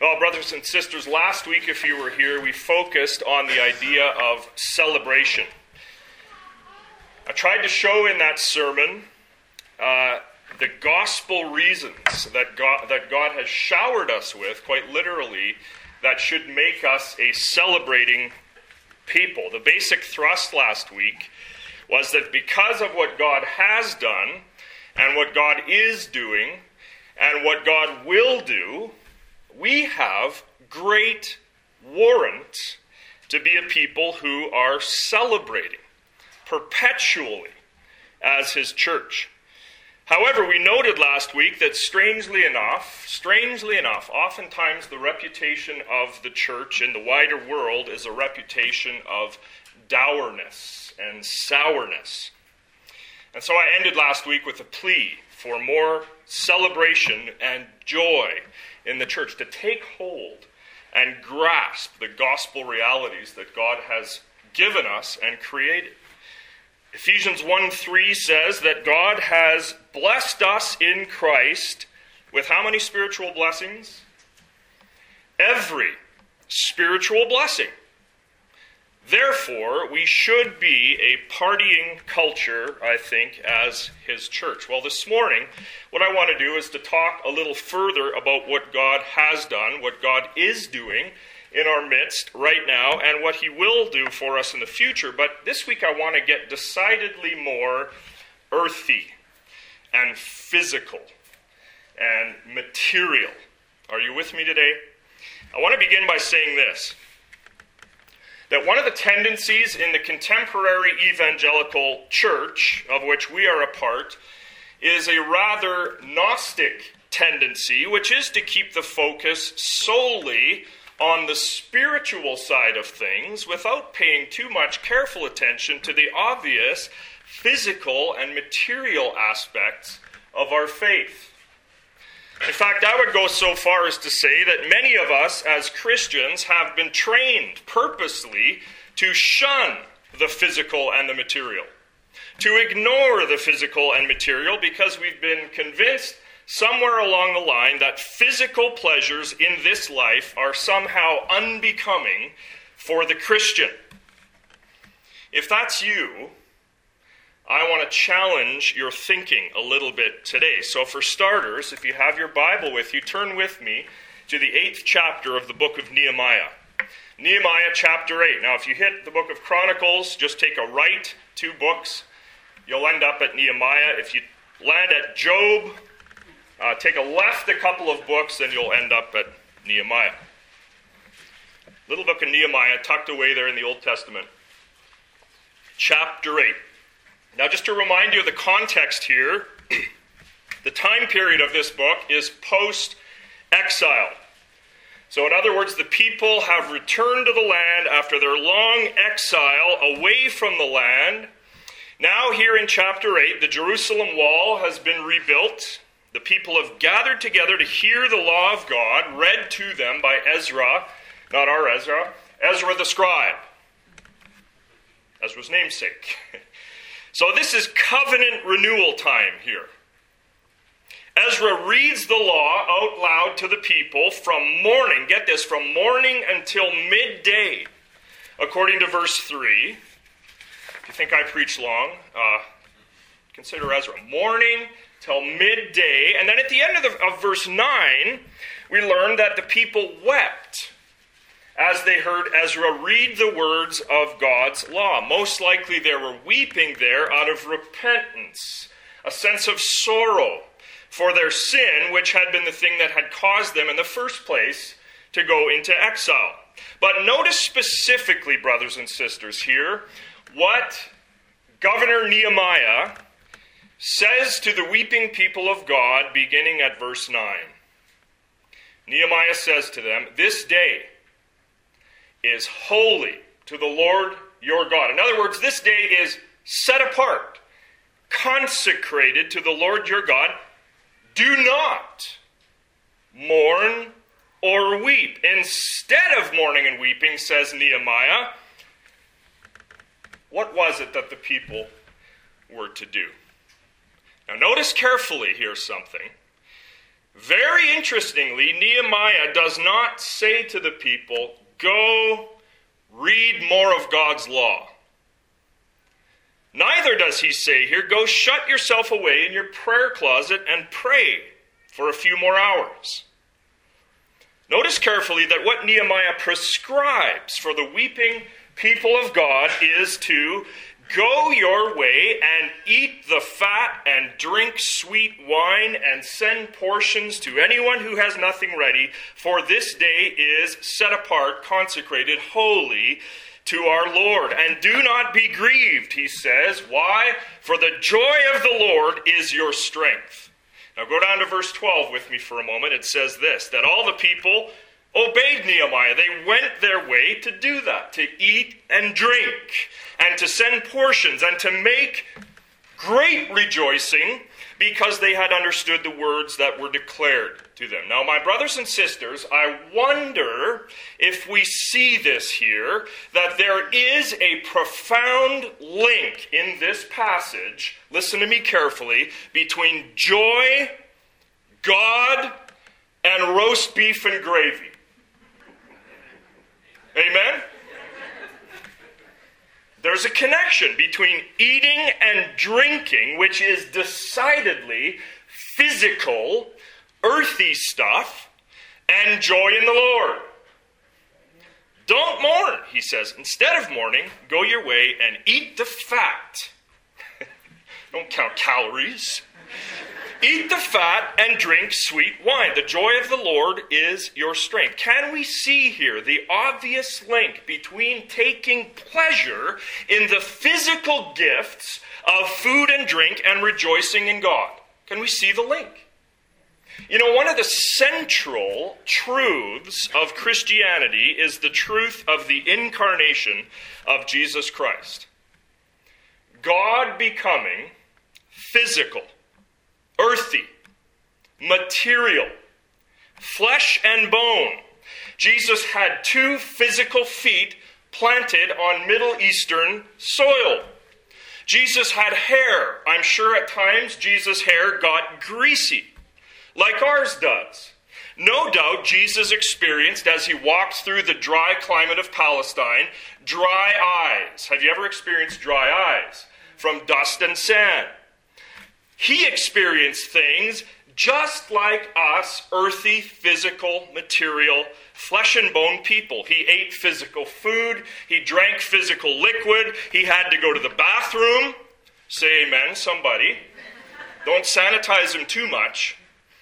Well, brothers and sisters, last week, if you were here, we focused on the idea of celebration. I tried to show in that sermon the gospel reasons that God has showered us with, quite literally, that should make us a celebrating people. The basic thrust last week was that because of what God has done, and what God is doing, and what God will do, we have great warrant to be a people who are celebrating perpetually as His church. However, we noted last week that strangely enough, oftentimes the reputation of the church in the wider world is a reputation of dourness and sourness. And so I ended last week with a plea for more celebration and joy in the church, to take hold and grasp the gospel realities that God has given us and created. Ephesians 1:3 says that God has blessed us in Christ with how many spiritual blessings? Every spiritual blessing. Therefore, we should be a partying culture, I think, as His church. Well, this morning, what I want to do is to talk a little further about what God has done, what God is doing in our midst right now, and what He will do for us in the future. But this week I want to get decidedly more earthy and physical and material. Are you with me today? I want to begin by saying this, that one of the tendencies in the contemporary evangelical church, of which we are a part, is a rather Gnostic tendency, which is to keep the focus solely on the spiritual side of things without paying too much careful attention to the obvious physical and material aspects of our faith. In fact, I would go so far as to say that many of us as Christians have been trained purposely to shun the physical and the material, to ignore the physical and material, because we've been convinced somewhere along the line that physical pleasures in this life are somehow unbecoming for the Christian. If that's you, I want to challenge your thinking a little bit today. So for starters, if you have your Bible with you, turn with me to the 8th chapter of the book of Nehemiah. Nehemiah chapter 8. Now, if you hit the book of Chronicles, just take a right 2 books. You'll end up at Nehemiah. If you land at Job, take a left a couple of books, and you'll end up at Nehemiah. Little book of Nehemiah tucked away there in the Old Testament. Chapter 8. Now, just to remind you of the context here, the time period of this book is post-exile. So, in other words, the people have returned to the land after their long exile away from the land. Now, here in chapter 8, the Jerusalem wall has been rebuilt. The people have gathered together to hear the law of God read to them by Ezra, not our Ezra, Ezra the scribe, Ezra's namesake. So this is covenant renewal time here. Ezra reads the law out loud to the people from morning, get this, from morning until midday, according to verse 3. If you think I preach long, consider Ezra. Morning till midday. And then at the end of verse 9, we learn that the people wept as they heard Ezra read the words of God's law. Most likely they were weeping there out of repentance, a sense of sorrow for their sin, which had been the thing that had caused them in the first place to go into exile. But notice specifically, brothers and sisters, here, what Governor Nehemiah says to the weeping people of God, beginning at verse 9. Nehemiah says to them, "This day is holy to the Lord your God." In other words, this day is set apart, consecrated to the Lord your God. Do not mourn or weep. Instead of mourning and weeping, says Nehemiah, what was it that the people were to do? Now notice carefully here something. Very interestingly, Nehemiah does not say to the people, go read more of God's law. Neither does he say here, go shut yourself away in your prayer closet and pray for a few more hours. Notice carefully that what Nehemiah prescribes for the weeping people of God is to go your way and eat the fat and drink sweet wine and send portions to anyone who has nothing ready, for this day is set apart, consecrated, holy to our Lord. And do not be grieved, he says. Why? For the joy of the Lord is your strength. Now go down to verse 12 with me for a moment. It says this, that all the people obeyed Nehemiah. They went their way to do that, to eat and drink, and to send portions, and to make great rejoicing, because they had understood the words that were declared to them. Now, my brothers and sisters, I wonder if we see this here, that there is a profound link in this passage, listen to me carefully, between joy, God, and roast beef and gravy. Amen? There's a connection between eating and drinking, which is decidedly physical, earthy stuff, and joy in the Lord. Don't mourn, he says. Instead of mourning, go your way and eat the fat. Don't count calories. Eat the fat and drink sweet wine. The joy of the Lord is your strength. Can we see here the obvious link between taking pleasure in the physical gifts of food and drink and rejoicing in God? Can we see the link? You know, one of the central truths of Christianity is the truth of the incarnation of Jesus Christ. God becoming physical, earthy, material, flesh and bone. Jesus had 2 physical feet planted on Middle Eastern soil. Jesus had hair. I'm sure at times Jesus' hair got greasy, like ours does. No doubt Jesus experienced, as he walked through the dry climate of Palestine, dry eyes. Have you ever experienced dry eyes? From dust and sand. He experienced things just like us, earthy, physical, material, flesh and bone people. He ate physical food. He drank physical liquid. He had to go to the bathroom. Say amen, somebody. Don't sanitize him too much.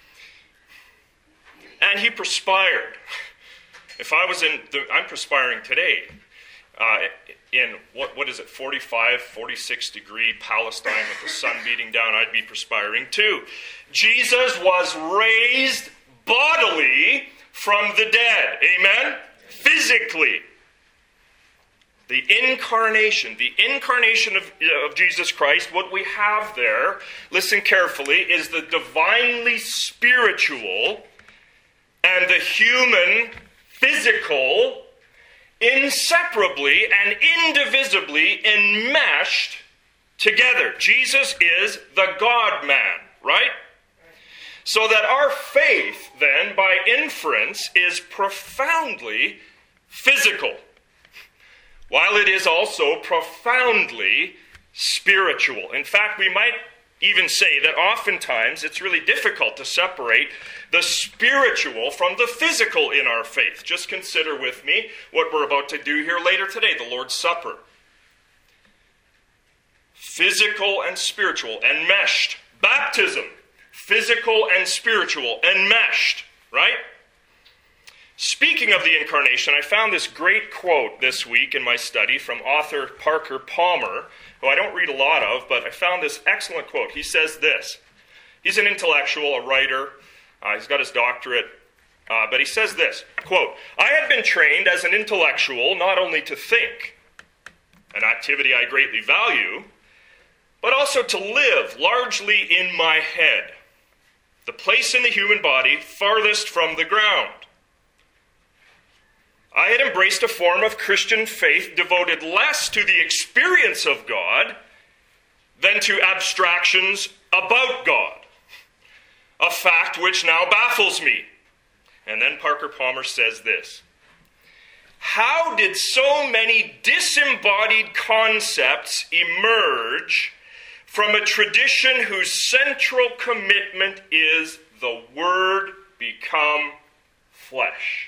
And he perspired. If I was I'm perspiring today. In, what is it, 45, 46 degree Palestine with the sun beating down, I'd be perspiring too. Jesus was raised bodily from the dead. Amen? Physically. The incarnation of Jesus Christ, what we have there, listen carefully, is the divinely spiritual and the human physical inseparably and indivisibly enmeshed together. Jesus is the God-man, right? So that our faith, then, by inference, is profoundly physical, while it is also profoundly spiritual. In fact, we might even say that oftentimes it's really difficult to separate the spiritual from the physical in our faith. Just consider with me what we're about to do here later today, the Lord's Supper. Physical and spiritual, enmeshed. Baptism, physical and spiritual, enmeshed, right? Speaking of the incarnation, I found this great quote this week in my study from author Parker Palmer, who I don't read a lot of, but I found this excellent quote. He says this. He's an intellectual, a writer. He's got his doctorate. But he says this, quote, I had been trained as an intellectual not only to think, an activity I greatly value, but also to live largely in my head, the place in the human body farthest from the ground. I had embraced a form of Christian faith devoted less to the experience of God than to abstractions about God. a fact which now baffles me. And then Parker Palmer says this: how did so many disembodied concepts emerge from a tradition whose central commitment is the Word become flesh?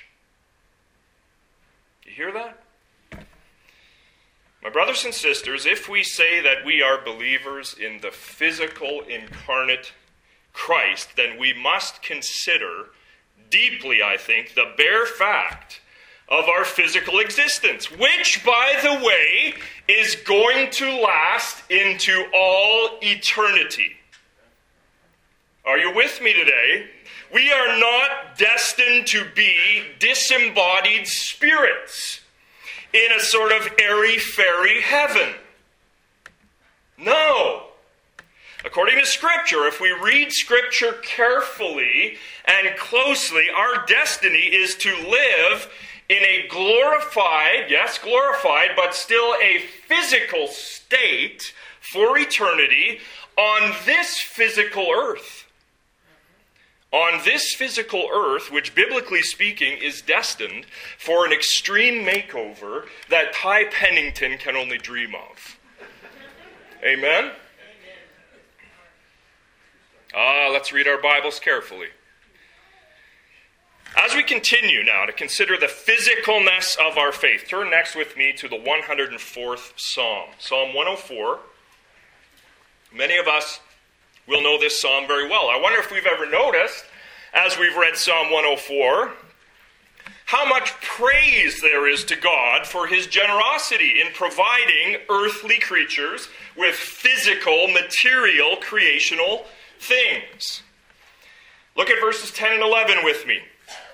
You hear that? My brothers and sisters, if we say that we are believers in the physical incarnate Christ, then we must consider deeply, I think, the bare fact of our physical existence, which, by the way, is going to last into all eternity. Are you with me today? We are not destined to be disembodied spirits in a sort of airy-fairy heaven. No. According to Scripture, if we read Scripture carefully and closely, our destiny is to live in a glorified, yes, glorified, but still a physical state for eternity on this physical earth. On this physical earth, which biblically speaking is destined for an extreme makeover that Ty Pennington can only dream of. Amen? Let's read our Bibles carefully. As we continue now to consider the physicalness of our faith, turn next with me to the 104th Psalm. Psalm 104. Many of us will know this psalm very well. I wonder if we've ever noticed, as we've read Psalm 104, how much praise there is to God for his generosity in providing earthly creatures with physical, material, creational things. Look at verses 10 and 11 with me.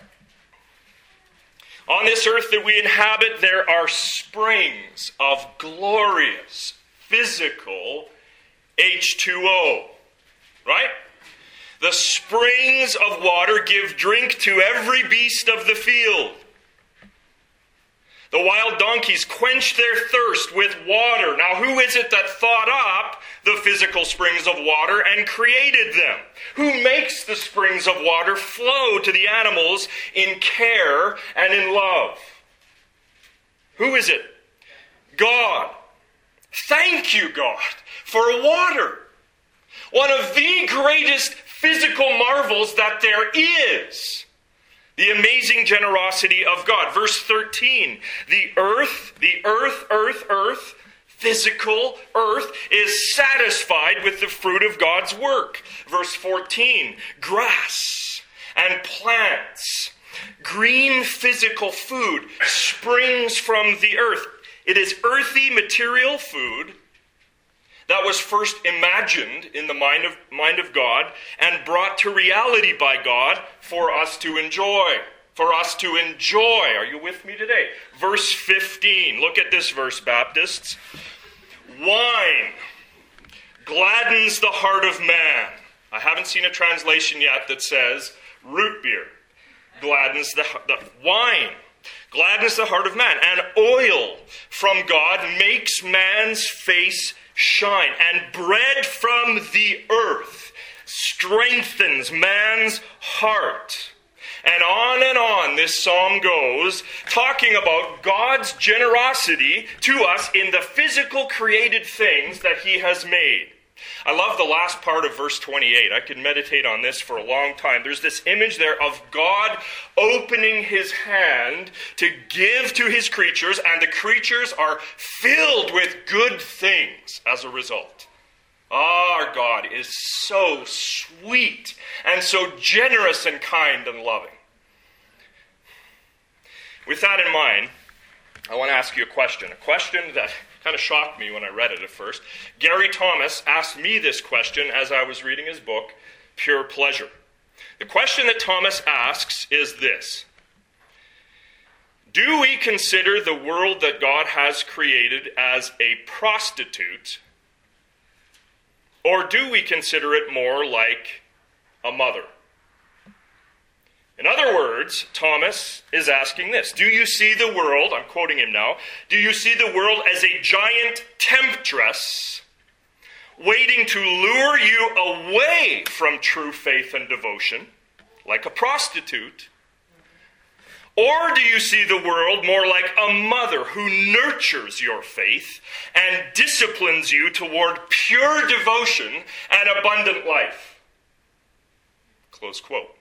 On this earth that we inhabit, there are springs of glorious, physical H2O. Right? The springs of water give drink to every beast of the field. The wild donkeys quench their thirst with water. Now, who is it that thought up the physical springs of water and created them? Who makes the springs of water flow to the animals in care and in love? Who is it? God. Thank you, God, for water. One of the greatest physical marvels that there is. The amazing generosity of God. Verse 13, the earth, physical earth, is satisfied with the fruit of God's work. Verse 14, grass and plants, green physical food springs from the earth. It is earthy material food that was first imagined in the mind of God and brought to reality by God for us to enjoy. For us to enjoy. Are you with me today? Verse 15. Look at this verse, Baptists. Wine gladdens the heart of man. I haven't seen a translation yet that says root beer gladdens the wine. Gladdens the heart of man. And oil from God makes man's face shine, and bread from the earth strengthens man's heart. And on this psalm goes, talking about God's generosity to us in the physical created things that he has made. I love the last part of verse 28. I could meditate on this for a long time. There's this image there of God opening his hand to give to his creatures, and the creatures are filled with good things as a result. Our God is so sweet and so generous and kind and loving. With that in mind, I want to ask you a question that kind of shocked me when I read it at first. Gary Thomas asked me this question as I was reading his book, Pure Pleasure. The question that Thomas asks is this: do we consider the world that God has created as a prostitute, or do we consider it more like a mother? In other words, Thomas is asking this: do you see the world, I'm quoting him now, do you see the world as a giant temptress, waiting to lure you away from true faith and devotion, like a prostitute? Or do you see the world more like a mother who nurtures your faith and disciplines you toward pure devotion and abundant life? Close quote.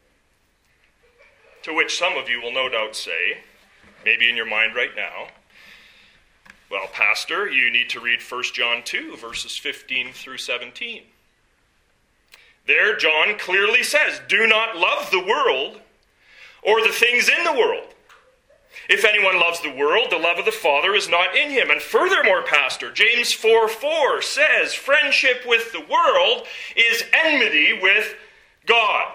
To which some of you will no doubt say, maybe in your mind right now, well, Pastor, you need to read 1 John 2, verses 15 through 17. There, John clearly says, do not love the world or the things in the world. If anyone loves the world, the love of the Father is not in him. And furthermore, Pastor, James 4:4 says, friendship with the world is enmity with God.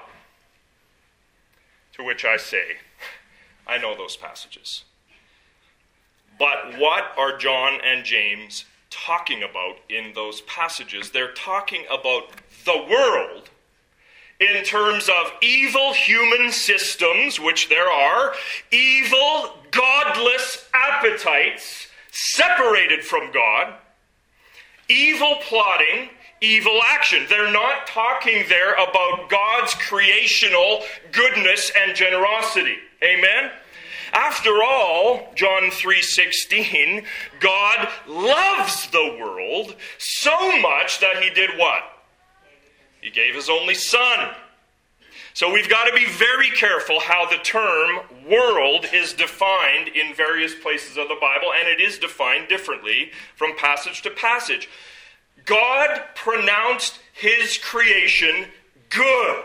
To which I say, I know those passages. But what are John and James talking about in those passages? They're talking about the world in terms of evil human systems, which there are, evil, godless appetites separated from God, evil plotting, evil action. They're not talking there about God's creational goodness and generosity. Amen? After all, John 3:16, God loves the world so much that he did what? He gave his only Son. So we've got to be very careful how the term world is defined in various places of the Bible, and it is defined differently from passage to passage. God pronounced his creation good.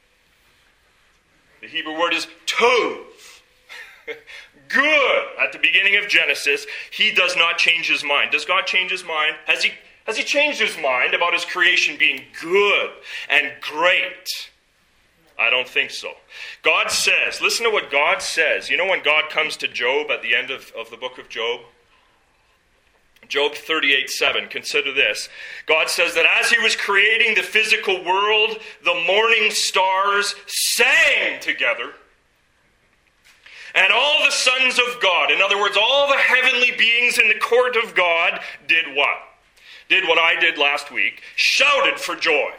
The Hebrew word is tov. Good. At the beginning of Genesis, he does not change his mind. Does God change his mind? Has he changed his mind about his creation being good and great? I don't think so. God says, listen to what God says. You know when God comes to Job at the end of the book of Job? Job 38:7, consider this. God says that as he was creating the physical world, the morning stars sang together. And all the sons of God, in other words, all the heavenly beings in the court of God, did what? Did what I did last week, shouted for joy.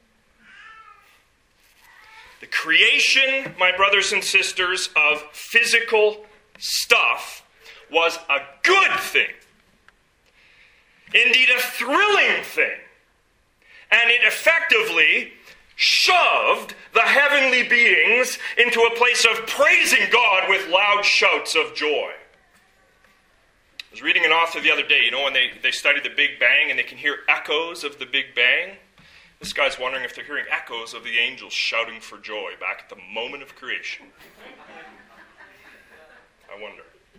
The creation, my brothers and sisters, of physical stuff was a good thing. Indeed, a thrilling thing. And it effectively shoved the heavenly beings into a place of praising God with loud shouts of joy. I was reading an author the other day, you know, when they studied the Big Bang and they can hear echoes of the Big Bang. This guy's wondering if they're hearing echoes of the angels shouting for joy back at the moment of creation. I wonder.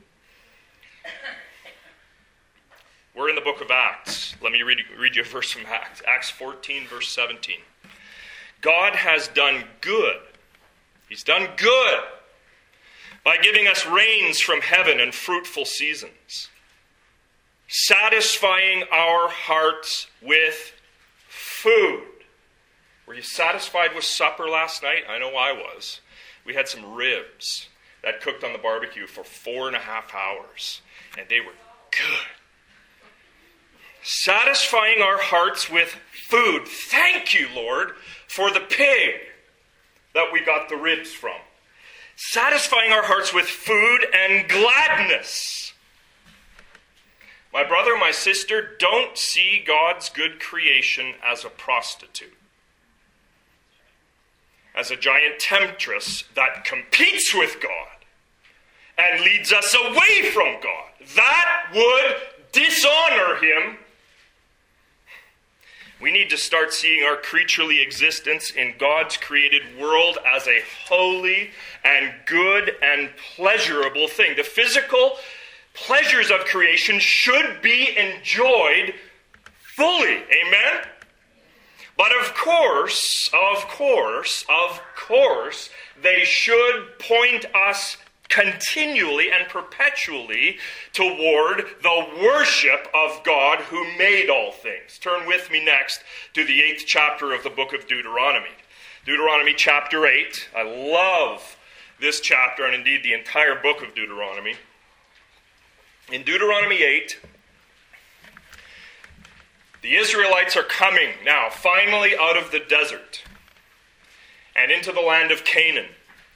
We're in the book of Acts. Let me read you a verse from Acts. Acts 14, verse 17. God has done good. He's done good by giving us rains from heaven and fruitful seasons, satisfying our hearts with food. Were you satisfied with supper last night? I know I was. We had some ribs that cooked on the barbecue for 4.5 hours, and they were good. Satisfying our hearts with food. Thank you, Lord, for the pig that we got the ribs from. Satisfying our hearts with food and gladness. My brother, my sister, don't see God's good creation as a prostitute, as a giant temptress that competes with God and leads us away from God. That would dishonor him. We need to start seeing our creaturely existence in God's created world as a holy and good and pleasurable thing. The physical pleasures of creation should be enjoyed fully. Amen? But of course, they should point us continually and perpetually toward the worship of God who made all things. Turn with me next to the 8th chapter of the book of Deuteronomy. Deuteronomy chapter 8. I love this chapter and indeed the entire book of Deuteronomy. In Deuteronomy 8, The Israelites are coming now, finally out of the desert and into the land of Canaan.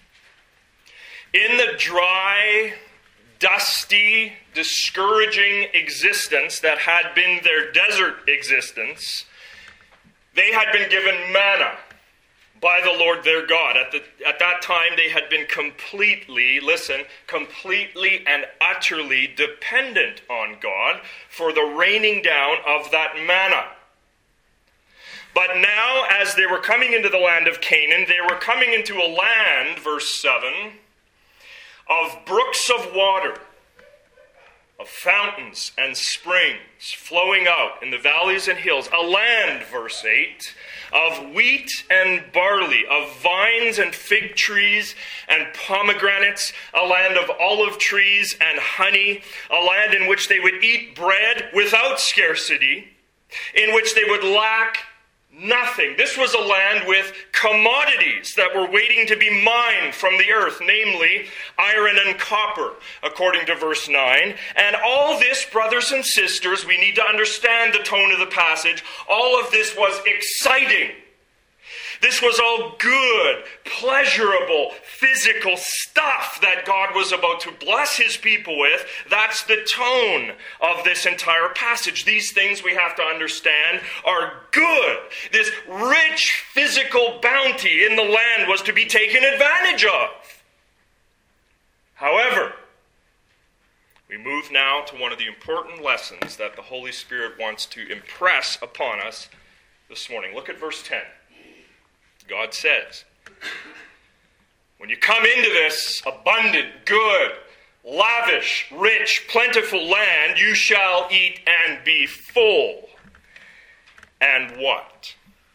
In the dry, dusty, discouraging existence that had been their desert existence, they had been given manna by the Lord their God. At that time, they had been completely and utterly dependent on God for the raining down of that manna. But now, as they were coming into the land of Canaan, they were coming into a land, verse 7, of brooks of water, of fountains and springs flowing out in the valleys and hills. A land, verse 8, of wheat and barley, of vines and fig trees and pomegranates, a land of olive trees and honey, a land in which they would eat bread without scarcity, in which they would lack nothing. This was a land with commodities that were waiting to be mined from the earth, namely iron and copper, according to verse 9. And all this, brothers and sisters, we need to understand the tone of the passage. All of this was exciting. This was all good, pleasurable, physical stuff that God was about to bless his people with. That's the tone of this entire passage. These things we have to understand are good. This rich physical bounty in the land was to be taken advantage of. However, we move now to one of the important lessons that the Holy Spirit wants to impress upon us this morning. Look at verse 10. God says, when you come into this abundant, good, lavish, rich, plentiful land, you shall eat and be full. And what?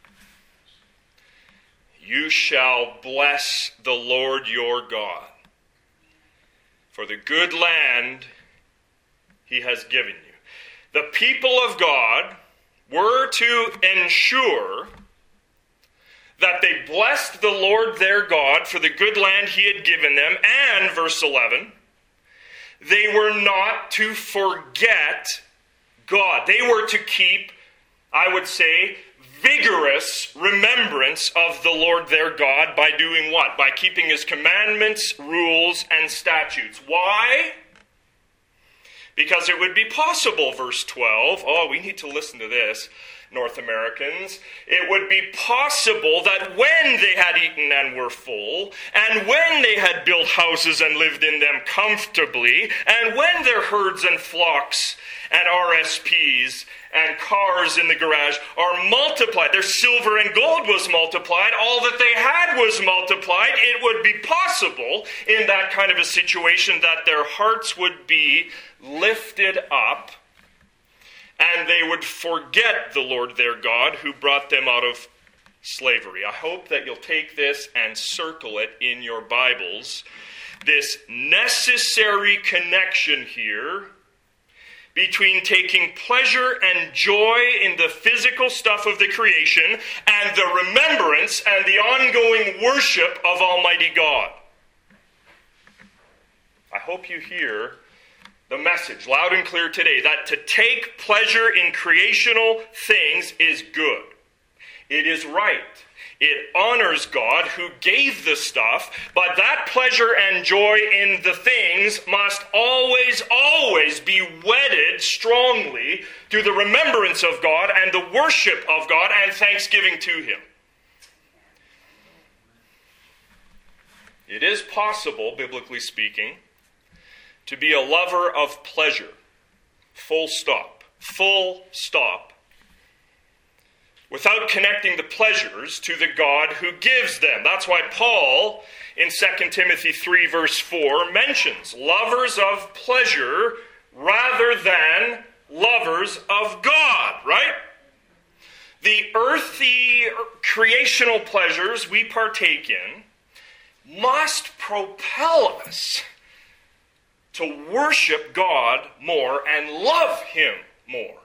You shall bless the Lord your God for the good land he has given you. The people of God were to ensure that they blessed the Lord their God for the good land he had given them, and, verse 11, they were not to forget God. They were to keep, I would say, vigorous remembrance of the Lord their God by doing what? By keeping his commandments, rules, and statutes. Why? Because it would be possible, verse 12, we need to listen to this, North Americans. It would be possible that when they had eaten and were full, and when they had built houses and lived in them comfortably, and when their herds and flocks and RSPs and cars in the garage are multiplied, their silver and gold was multiplied, all that they had was multiplied, it would be possible in that kind of a situation that their hearts would be lifted up and they would forget the Lord their God who brought them out of slavery. I hope that you'll take this and circle it in your Bibles. This necessary connection here between taking pleasure and joy in the physical stuff of the creation and the remembrance and the ongoing worship of Almighty God. I hope you hear the message loud and clear today, that to take pleasure in creational things is good. It is right. It honors God who gave the stuff, but that pleasure and joy in the things must always, always be wedded strongly to the remembrance of God and the worship of God and thanksgiving to him. It is possible, biblically speaking, to be a lover of pleasure. Full stop. Full stop. Without connecting the pleasures to the God who gives them. That's why Paul, in 2 Timothy 3, verse 4, mentions lovers of pleasure rather than lovers of God, right? The earthy creational pleasures we partake in must propel us to worship God more and love him more.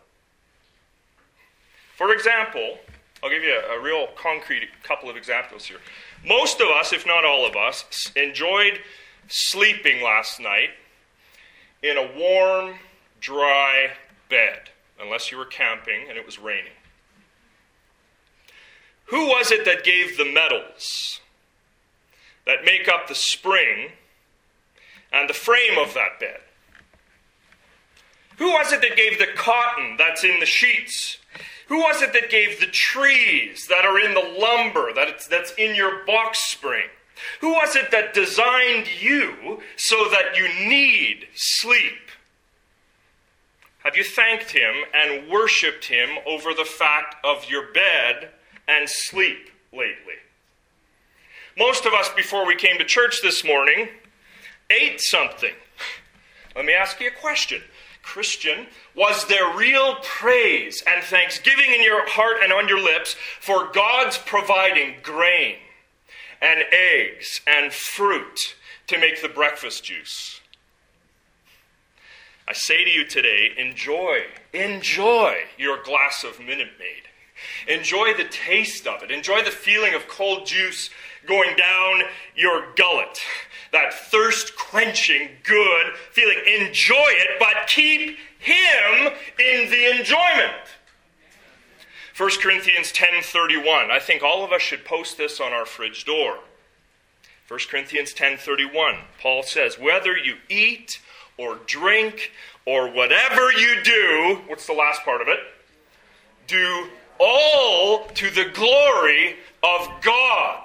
For example, I'll give you a real concrete couple of examples here. Most of us, if not all of us, enjoyed sleeping last night in a warm, dry bed. unless you were camping and it was raining. Who was it that gave the metals that make up the spring and the frame of that bed? Who was it that gave the cotton that's in the sheets? Who was it that gave the trees that are in the lumber that's in your box spring? Who was it that designed you so that you need sleep? Have you thanked him and worshipped him over the fact of your bed and sleep lately? Most of us, before we came to church this morning, ate something. Let me ask you a question. Christian, was there real praise and thanksgiving in your heart and on your lips for God's providing grain and eggs and fruit to make the breakfast juice? I say to you today, enjoy your glass of Minute Maid. Enjoy the taste of it. Enjoy the feeling of cold juice going down your gullet. That thirst-quenching, good feeling. Enjoy it, but keep him in the enjoyment. 1 Corinthians 10:31. I think all of us should post this on our fridge door. 1 Corinthians 10:31. Paul says, whether you eat or drink or whatever you do, what's the last part of it? Do all to the glory of God.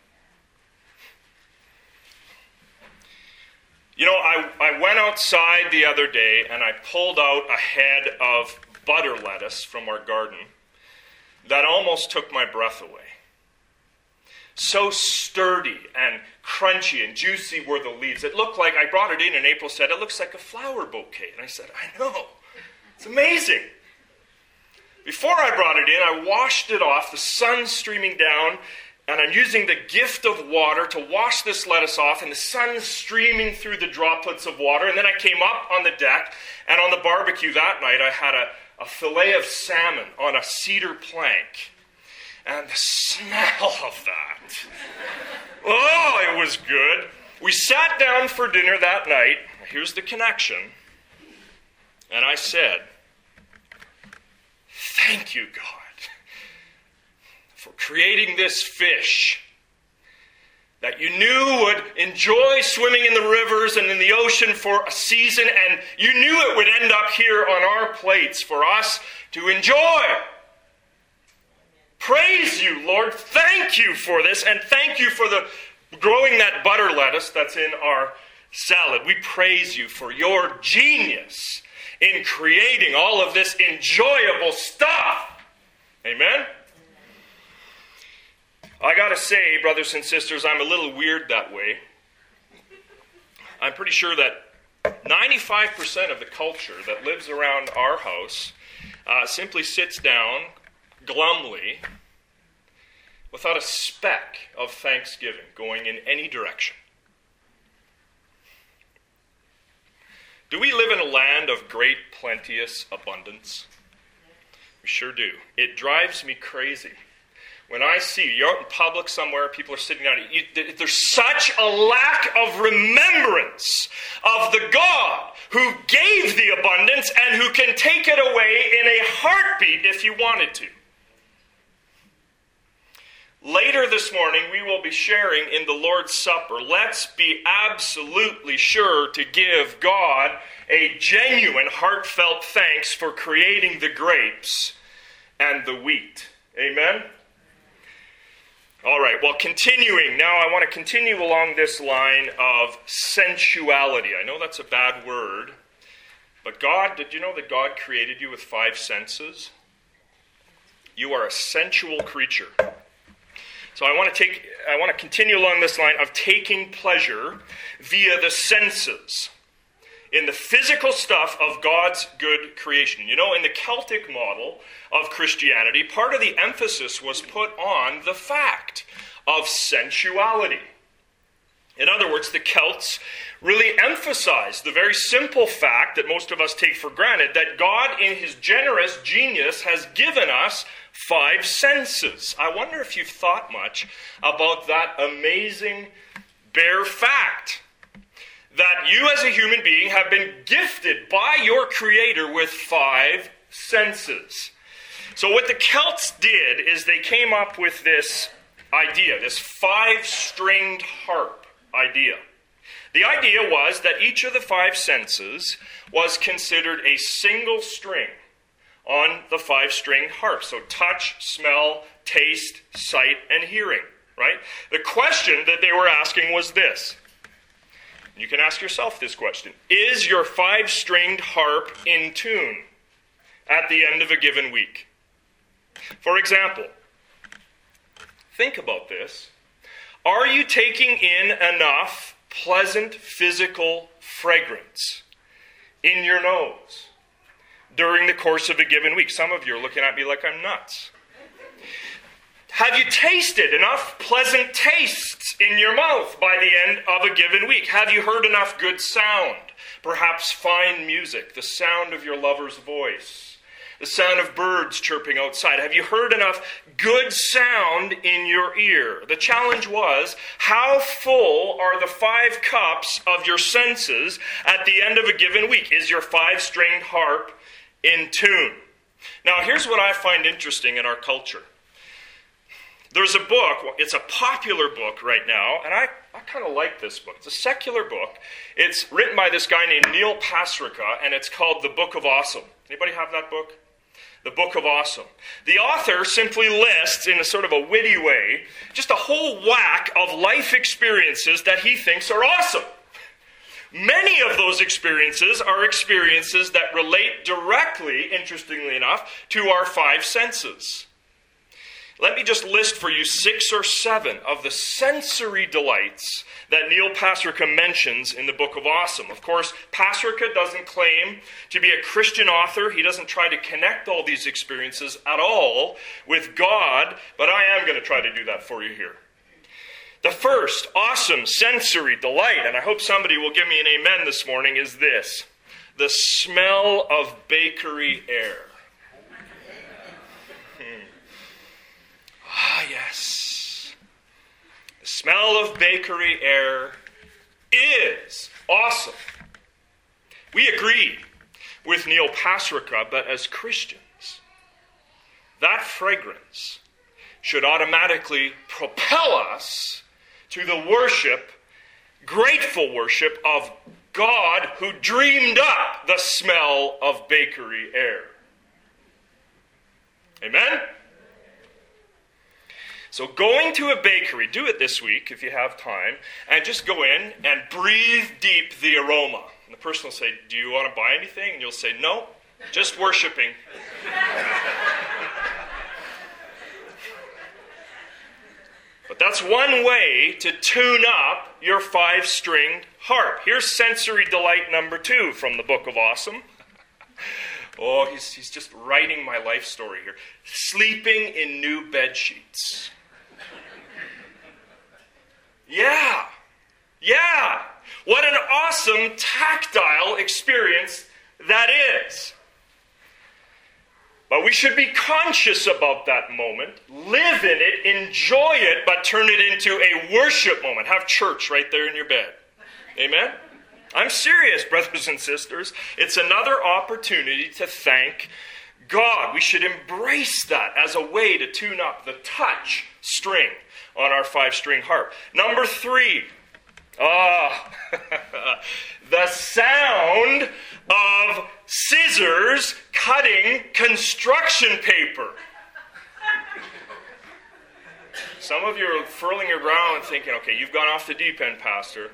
You know, I went outside the other day and I pulled out a head of butter lettuce from our garden that almost took my breath away. So sturdy and crunchy and juicy were the leaves. It looked like, I brought it in and April said, it looks like a flower bouquet. And I said, I know. It's amazing. Before I brought it in, I washed it off, the sun streaming down, and I'm using the gift of water to wash this lettuce off, and the sun streaming through the droplets of water. And then I came up on the deck, and on the barbecue that night, I had a fillet of salmon on a cedar plank. And the smell of that. Oh, it was good. We sat down for dinner that night. Here's the connection. And I said, thank you, God, for creating this fish that you knew would enjoy swimming in the rivers and in the ocean for a season, and you knew it would end up here on our plates for us to enjoy. Praise you, Lord. Thank you for this, and thank you for the growing that butter lettuce that's in our salad. We praise you for your genius in creating all of this enjoyable stuff. Amen? I gotta say, brothers and sisters, I'm a little weird that way. I'm pretty sure that 95% of the culture that lives around our house simply sits down glumly without a speck of thanksgiving going in any direction. Do we live in a land of great, plenteous abundance? We sure do. It drives me crazy. When I see, you're out in public somewhere, people are sitting down, there's such a lack of remembrance of the God who gave the abundance and who can take it away in a heartbeat if he wanted to. Later this morning, we will be sharing in the Lord's Supper. Let's be absolutely sure to give God a genuine, heartfelt thanks for creating the grapes and the wheat. Amen? All right, well, continuing. Now I want to continue along this line of sensuality. I know that's a bad word, but did you know that God created you with 5 senses? You are a sensual creature. So I want to continue along this line of taking pleasure via the senses in the physical stuff of God's good creation. You know, in the Celtic model of Christianity, part of the emphasis was put on the fact of sensuality. In other words, the Celts really emphasized the very simple fact that most of us take for granted, that God in his generous genius has given us 5 senses. I wonder if you've thought much about that amazing bare fact that you as a human being have been gifted by your Creator with 5 senses. senses. So what the Celts did is they came up with this idea, this 5-stringed harp idea. The idea was that each of the 5 senses was considered a single string on the 5-stringed harp. So touch, smell, taste, sight, and hearing, right? The question that they were asking was this. You can ask yourself this question. Is your 5-stringed harp in tune at the end of a given week? For example, think about this. Are you taking in enough pleasant physical fragrance in your nose during the course of a given week? Some of you are looking at me like I'm nuts. Have you tasted enough pleasant tastes in your mouth by the end of a given week? Have you heard enough good sound? Perhaps fine music, the sound of your lover's voice, the sound of birds chirping outside. Have you heard enough good sound in your ear? The challenge was, how full are the 5 cups of your senses at the end of a given week? Is your 5-stringed harp in tune? Now, here's what I find interesting in our culture. There's a book, it's a popular book right now, and I kind of like this book. It's a secular book. It's written by this guy named Neil Pasricha, and it's called The Book of Awesome. Anybody have that book? The Book of Awesome. The author simply lists, in a sort of a witty way, just a whole whack of life experiences that he thinks are awesome. Many of those experiences are experiences that relate directly, interestingly enough, to our 5 senses. Let me just list for you 6 or 7 of the sensory delights that Neil Pasricha mentions in the Book of Awesome. Of course, Pasricha doesn't claim to be a Christian author. He doesn't try to connect all these experiences at all with God, but I am going to try to do that for you here. The first awesome sensory delight, and I hope somebody will give me an amen this morning, is this: the smell of bakery air. Ah, yes. The smell of bakery air is awesome. We agree with Neil Pasricha, but as Christians, that fragrance should automatically propel us to the worship, grateful worship of God who dreamed up the smell of bakery air. Amen? So going to a bakery, do it this week if you have time, and just go in and breathe deep the aroma. And the person will say, do you want to buy anything? And you'll say, no, just worshiping. But that's one way to tune up your 5-stringed harp. Here's sensory delight number 2 from the Book of Awesome. Oh, he's just writing my life story here. Sleeping in new bed sheets. Yeah. What an awesome tactile experience that is. But we should be conscious about that moment, live in it, enjoy it, but turn it into a worship moment. Have church right there in your bed. Amen? I'm serious, brothers and sisters. It's another opportunity to thank God. We should embrace that as a way to tune up the touch string on our 5-string harp. Number 3, the sound of scissors cutting construction paper. Some of you are furling your brow and thinking, okay, you've gone off the deep end, Pastor.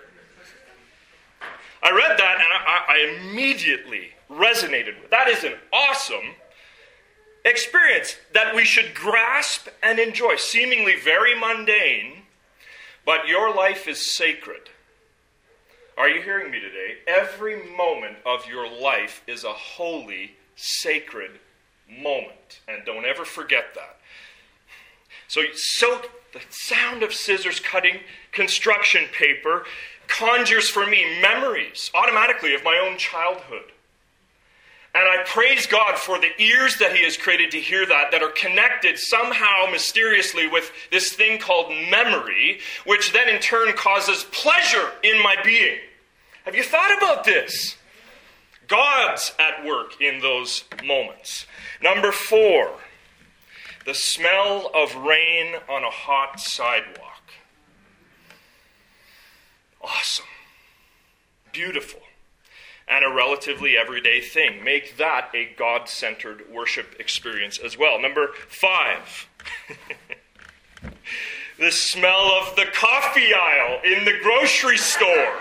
I read that and I immediately resonated with. That is an awesome experience that we should grasp and enjoy. Seemingly very mundane, but your life is sacred. Are you hearing me today? Every moment of your life is a holy, sacred moment. And don't ever forget that. So the sound of scissors cutting construction paper conjures for me memories automatically of my own childhood. And I praise God for the ears that He has created to hear that are connected somehow mysteriously with this thing called memory, which then in turn causes pleasure in my being. Have you thought about this? God's at work in those moments. Number 4, the smell of rain on a hot sidewalk. Awesome. Beautiful. And a relatively everyday thing. Make that a God-centered worship experience as well. Number 5. The smell of the coffee aisle in the grocery store.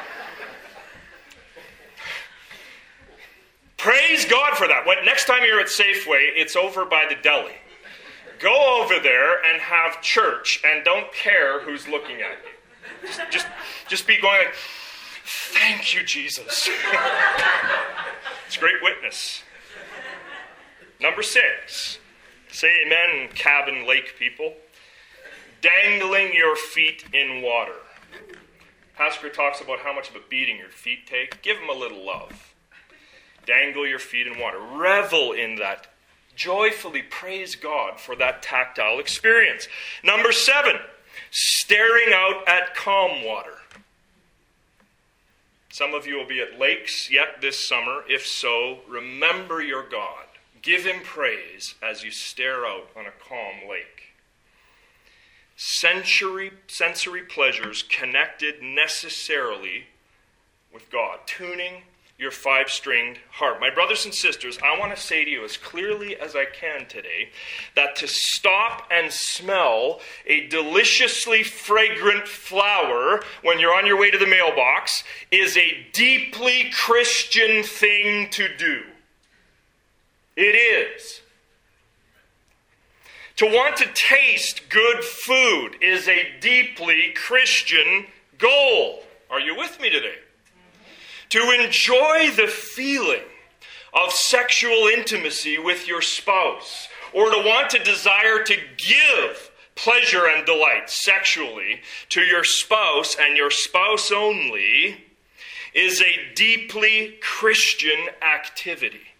Praise God for that. Next time you're at Safeway, it's over by the deli. Go over there and have church and don't care who's looking at you. Just be going like, thank you, Jesus. It's a great witness. Number 6. Say amen, Cabin Lake people. Dangling your feet in water. Pastor talks about how much of a beating your feet take. Give them a little love. Dangle your feet in water. Revel in that. Joyfully praise God for that tactile experience. Number 7, staring out at calm water. Some of you will be at lakes yet this summer. If so, remember your God. Give him praise as you stare out on a calm lake. Sensory pleasures connected necessarily with God. Tuning your 5-stringed harp. My brothers and sisters, I want to say to you as clearly as I can today that to stop and smell a deliciously fragrant flower when you're on your way to the mailbox is a deeply Christian thing to do. It is. To want to taste good food is a deeply Christian goal. Are you with me today? To enjoy the feeling of sexual intimacy with your spouse, or to want to desire to give pleasure and delight sexually to your spouse and your spouse only, is a deeply Christian activity.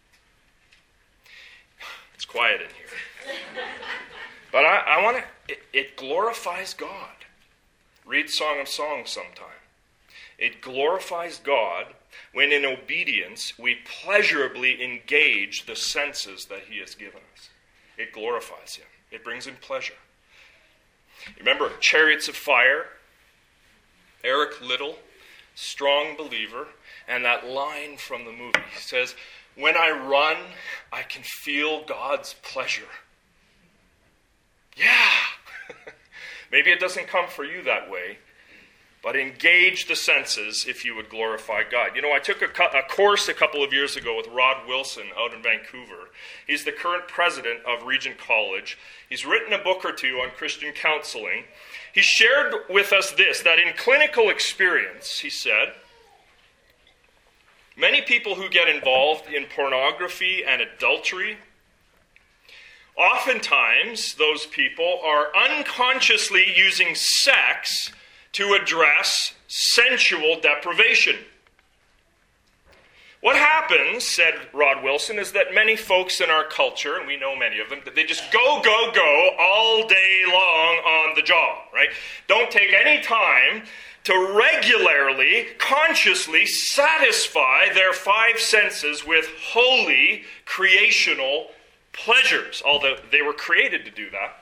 It's quiet in here. But I want to, it glorifies God. Read Song of Songs sometime. It glorifies God when in obedience we pleasurably engage the senses that he has given us. It glorifies him. It brings him pleasure. Remember Chariots of Fire? Eric Liddell, strong believer, and that line from the movie says, when I run, I can feel God's pleasure. Yeah! Maybe it doesn't come for you that way, but engage the senses if you would glorify God. You know, I took a course a couple of years ago with Rod Wilson out in Vancouver. He's the current president of Regent College. He's written a book or two on Christian counseling. He shared with us this, that in clinical experience, he said, many people who get involved in pornography and adultery, oftentimes those people are unconsciously using sex to address sensual deprivation. What happens, said Rod Wilson, is that many folks in our culture, and we know many of them, that they just go all day long on the job, right? Don't take any time to regularly, consciously satisfy their 5 senses with holy, creational pleasures, although they were created to do that.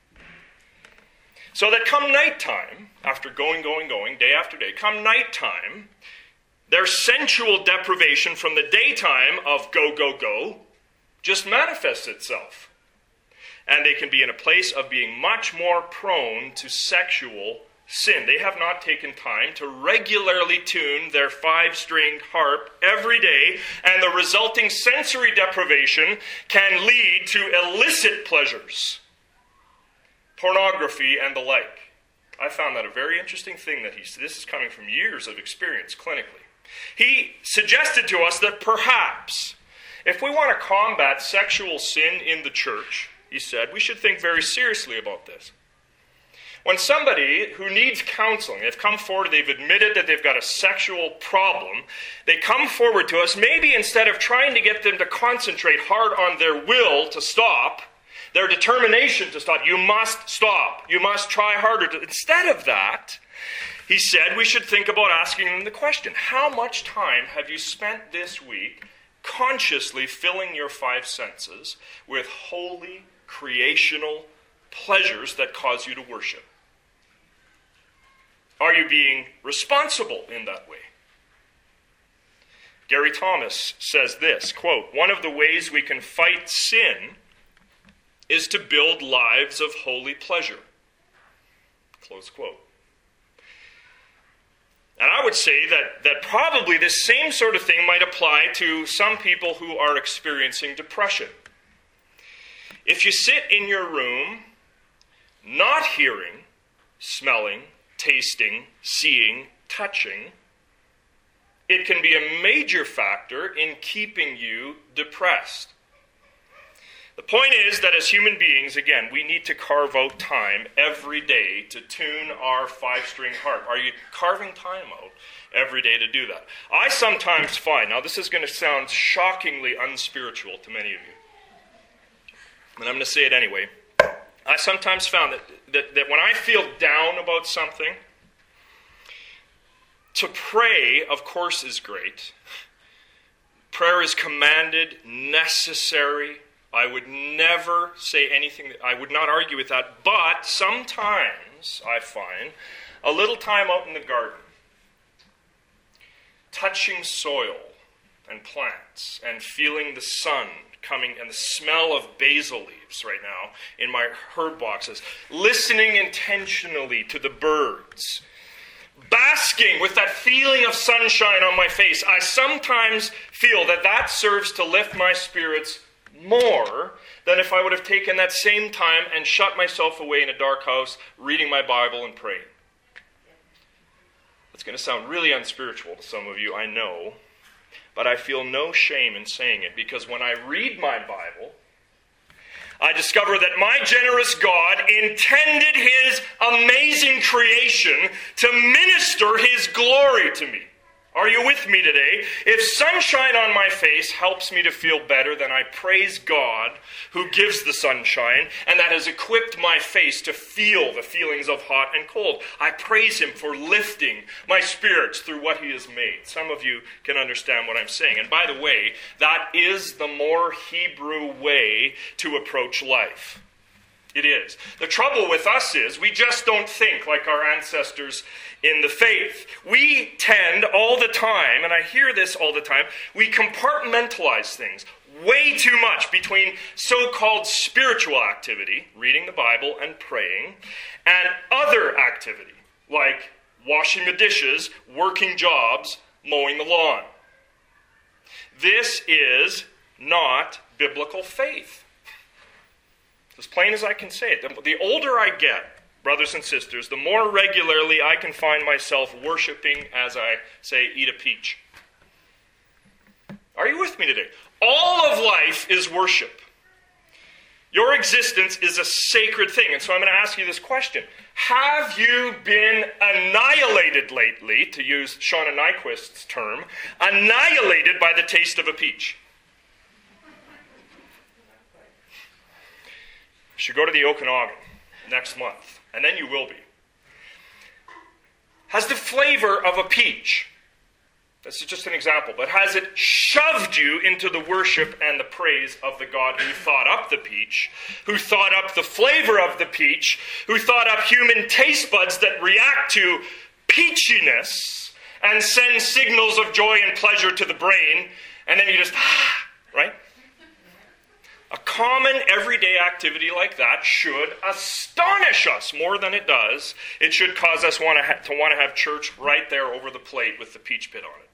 So that come nighttime, after going, day after day, come nighttime, their sensual deprivation from the daytime of go, just manifests itself. And they can be in a place of being much more prone to sexual sin. They have not taken time to regularly tune their 5-stringed harp every day, and the resulting sensory deprivation can lead to illicit pleasures, pornography, and the like. I found that a very interesting thing that this is coming from years of experience clinically. He suggested to us that perhaps, if we want to combat sexual sin in the church, he said, we should think very seriously about this. When somebody who needs counseling, they've come forward, they've admitted that they've got a sexual problem, they come forward to us, maybe instead of trying to get them to concentrate hard on their will to stop, their determination to stop, you must stop, you must try harder. Instead of that, he said we should think about asking them the question, how much time have you spent this week consciously filling your five senses with holy, creational pleasures that cause you to worship? Are you being responsible in that way? Gary Thomas says this, quote, "One of the ways we can fight sin is to build lives of holy pleasure." Close quote. And I would say that probably this same sort of thing might apply to some people who are experiencing depression. If you sit in your room not hearing, smelling, tasting, seeing, touching, it can be a major factor in keeping you depressed. The point is that as human beings, again, we need to carve out time every day to tune our five-string harp. Are you carving time out every day to do that? I sometimes find, now this is going to sound shockingly unspiritual to many of you, and I'm going to say it anyway. I sometimes found that when I feel down about something, to pray, of course, is great. Prayer is commanded, necessary. I would never say anything, I would not argue with that. But sometimes, I find, a little time out in the garden, touching soil and plants and feeling the sun coming and the smell of basil leaves right now in my herb boxes, listening intentionally to the birds, basking with that feeling of sunshine on my face, I sometimes feel that serves to lift my spirits more than if I would have taken that same time and shut myself away in a dark house, reading my Bible and praying. It's going to sound really unspiritual to some of you, I know, but I feel no shame in saying it, because when I read my Bible, I discover that my generous God intended his amazing creation to minister his glory to me. Are you with me today? If sunshine on my face helps me to feel better, then I praise God who gives the sunshine, and that has equipped my face to feel the feelings of hot and cold. I praise him for lifting my spirits through what he has made. Some of you can understand what I'm saying. And by the way, that is the more Hebrew way to approach life. It is. The trouble with us is we just don't think like our ancestors in the faith. We tend all the time, and I hear this all the time, we compartmentalize things way too much between so-called spiritual activity, reading the Bible and praying, and other activity, like washing the dishes, working jobs, mowing the lawn. This is not biblical faith. As plain as I can say it. The older I get, brothers and sisters, the more regularly I can find myself worshiping as I, say, eat a peach. Are you with me today? All of life is worship. Your existence is a sacred thing. And so I'm going to ask you this question. Have you been annihilated lately, to use Shauna Nyquist's term, annihilated by the taste of a peach? You should go to the Okanagan next month, and then you will be. Has the flavor of a peach, this is just an example, but has it shoved you into the worship and the praise of the God who thought up the peach, who thought up the flavor of the peach, who thought up human taste buds that react to peachiness and send signals of joy and pleasure to the brain, and then you just, right? A common everyday activity like that should astonish us more than it does. It should cause us to want to have church right there over the plate with the peach pit on it.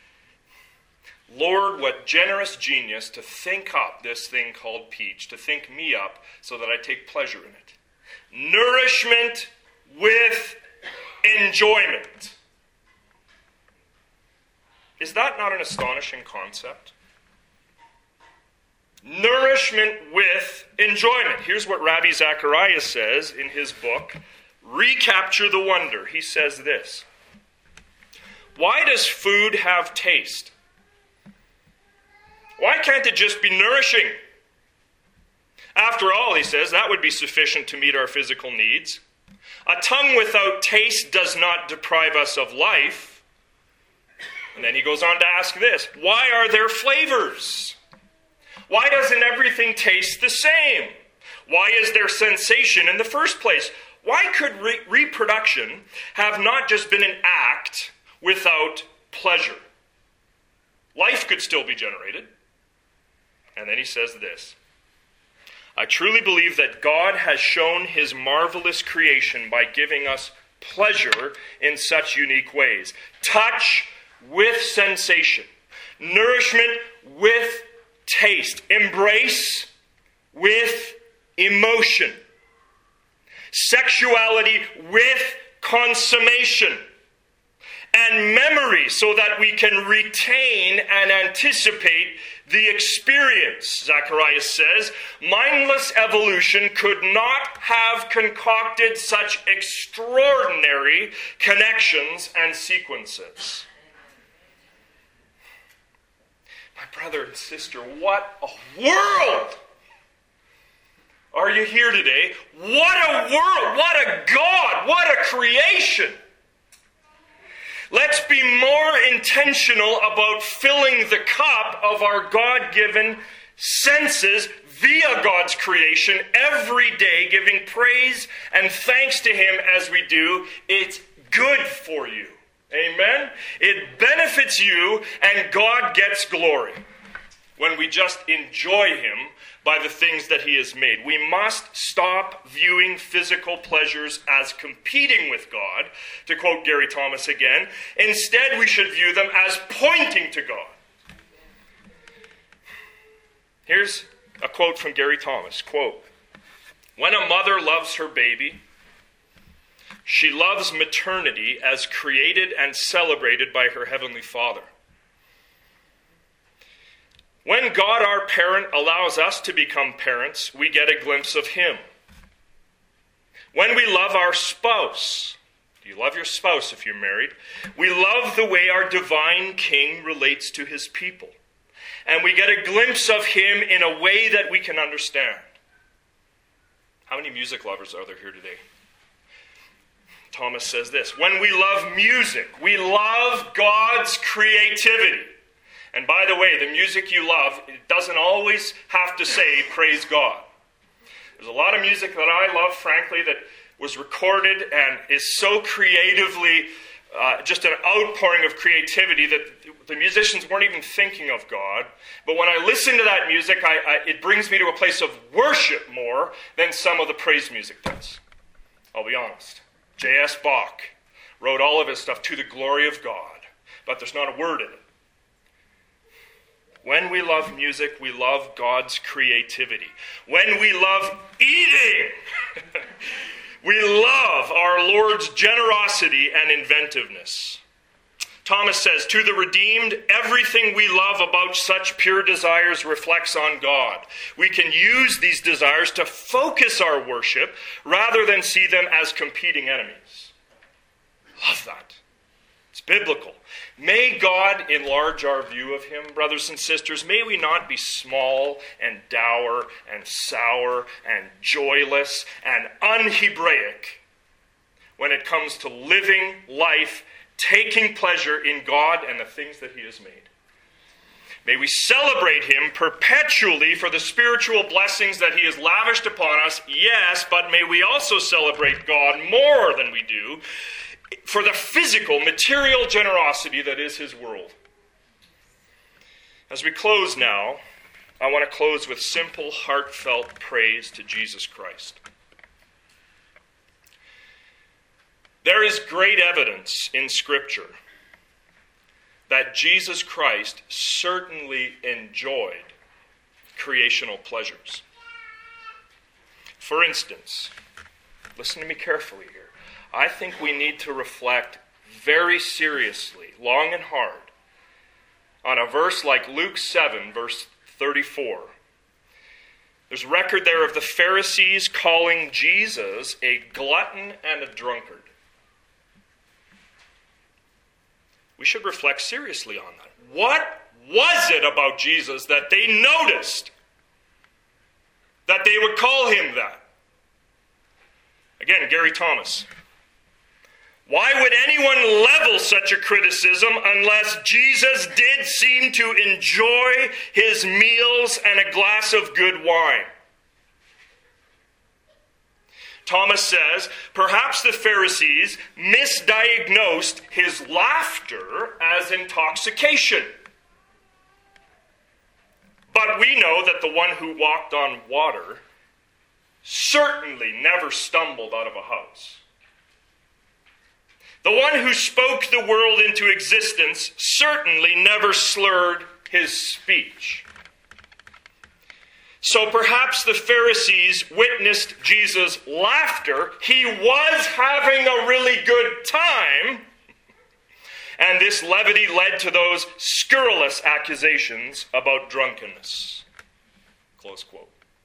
Lord, what generous genius to think up this thing called peach, to think me up so that I take pleasure in it. Nourishment with enjoyment. Is that not an astonishing concept? Nourishment with enjoyment. Here's what Rabbi Zacharias says in his book, Recapture the Wonder. He says this: why does food have taste? Why can't it just be nourishing? After all, he says, that would be sufficient to meet our physical needs. A tongue without taste does not deprive us of life. And then he goes on to ask this, why are there flavors? Why doesn't everything taste the same? Why is there sensation in the first place? Why could reproduction have not just been an act without pleasure? Life could still be generated. And then he says this, I truly believe that God has shown his marvelous creation by giving us pleasure in such unique ways. Touch with sensation, nourishment with taste, embrace with emotion, sexuality with consummation, and memory so that we can retain and anticipate the experience. Zacharias says, mindless evolution could not have concocted such extraordinary connections and sequences. My brother and sister, what a world! Are you here today? What a world! What a God! What a creation! Let's be more intentional about filling the cup of our God-given senses via God's creation every day, giving praise and thanks to him as we do. It's good for you. Amen? It benefits you, and God gets glory when we just enjoy him by the things that he has made. We must stop viewing physical pleasures as competing with God, to quote Gary Thomas again. Instead, we should view them as pointing to God. Here's a quote from Gary Thomas, quote, when a mother loves her baby, she loves maternity as created and celebrated by her heavenly Father. When God, our parent, allows us to become parents, we get a glimpse of him. When we love our spouse, do you love your spouse if you're married? We love the way our divine King relates to his people. And we get a glimpse of him in a way that we can understand. How many music lovers are there here today? Thomas says this, when we love music, we love God's creativity. And by the way, the music you love, it doesn't always have to say, praise God. There's a lot of music that I love, frankly, that was recorded and is so creatively, just an outpouring of creativity that the musicians weren't even thinking of God. But when I listen to that music, it brings me to a place of worship more than some of the praise music does. I'll be honest. J.S. Bach wrote all of his stuff to the glory of God, but there's not a word in it. When we love music, we love God's creativity. When we love eating, we love our Lord's generosity and inventiveness. Thomas says, to the redeemed, everything we love about such pure desires reflects on God. We can use these desires to focus our worship rather than see them as competing enemies. Love that. It's biblical. May God enlarge our view of him, brothers and sisters. May we not be small and dour and sour and joyless and un-Hebraic when it comes to living life, taking pleasure in God and the things that he has made. May we celebrate him perpetually for the spiritual blessings that he has lavished upon us, yes, but may we also celebrate God more than we do for the physical, material generosity that is his world. As we close now, I want to close with simple, heartfelt praise to Jesus Christ. There is great evidence in Scripture that Jesus Christ certainly enjoyed creational pleasures. For instance, listen to me carefully here. I think we need to reflect very seriously, long and hard, on a verse like Luke 7, verse 34. There's record there of the Pharisees calling Jesus a glutton and a drunkard. We should reflect seriously on that. What was it about Jesus that they noticed that they would call him that? Again, Gary Thomas. Why would anyone level such a criticism unless Jesus did seem to enjoy his meals and a glass of good wine? Thomas says, perhaps the Pharisees misdiagnosed his laughter as intoxication. But we know that the one who walked on water certainly never stumbled out of a house. The one who spoke the world into existence certainly never slurred his speech. So perhaps the Pharisees witnessed Jesus' laughter. He was having a really good time. And this levity led to those scurrilous accusations about drunkenness. Close quote.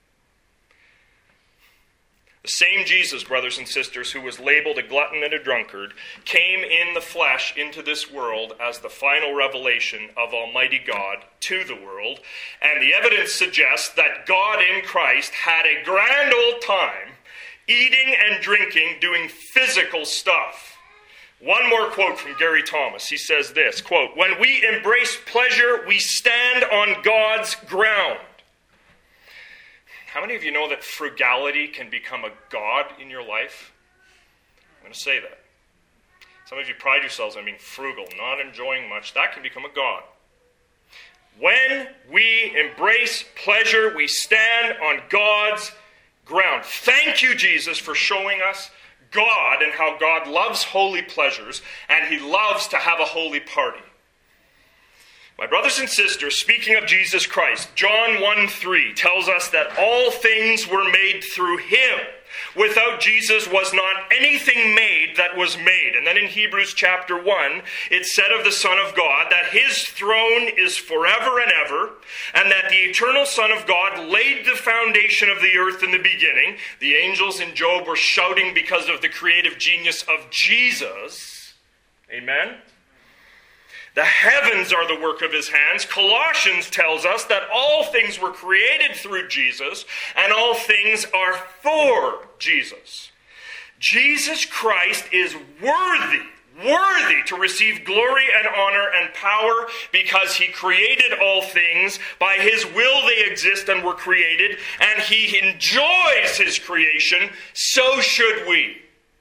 The same Jesus, brothers and sisters, who was labeled a glutton and a drunkard, came in the flesh into this world as the final revelation of Almighty God to the world. And the evidence suggests that God in Christ had a grand old time eating and drinking, doing physical stuff. One more quote from Gary Thomas. He says this, quote, "When we embrace pleasure, we stand on God's ground." How many of you know that frugality can become a god in your life? I'm going to say that. Some of you pride yourselves on being frugal, not enjoying much. That can become a god. When we embrace pleasure, we stand on God's ground. Thank you, Jesus, for showing us God and how God loves holy pleasures, and he loves to have a holy party. My brothers and sisters, speaking of Jesus Christ, John 1:3 tells us that all things were made through him. Without Jesus was not anything made that was made. And then in Hebrews chapter 1, it said of the Son of God that his throne is forever and ever, and that the eternal Son of God laid the foundation of the earth in the beginning. The angels in Job were shouting because of the creative genius of Jesus. Amen? The heavens are the work of his hands. Colossians tells us that all things were created through Jesus, and all things are for Jesus. Jesus Christ is worthy to receive glory and honor and power because he created all things. By his will they exist and were created, and he enjoys his creation. So should we.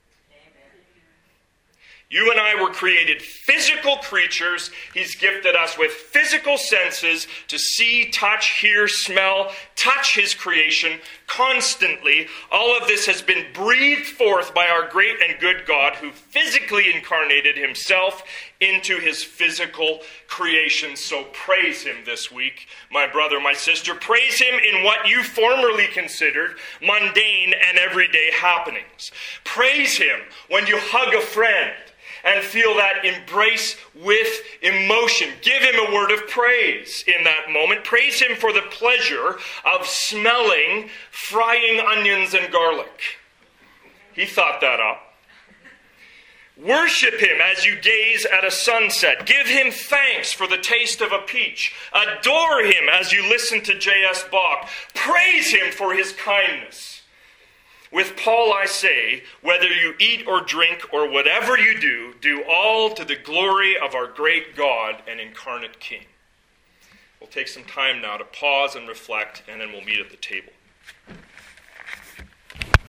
You and I were created physical creatures. He's gifted us with physical senses to see, touch, hear, smell, touch his creation constantly. All of this has been breathed forth by our great and good God, who physically incarnated himself into his physical creation. So praise him this week, my brother, my sister. Praise him in what you formerly considered mundane and everyday happenings. Praise him when you hug a friend and feel that embrace with emotion. Give him a word of praise in that moment. Praise him for the pleasure of smelling frying onions and garlic. He thought that up. Worship him as you gaze at a sunset. Give him thanks for the taste of a peach. Adore him as you listen to J.S. Bach. Praise him for his kindness. With Paul I say, whether you eat or drink or whatever you do, do all to the glory of our great God and incarnate King. We'll take some time now to pause and reflect, and then we'll meet at the table.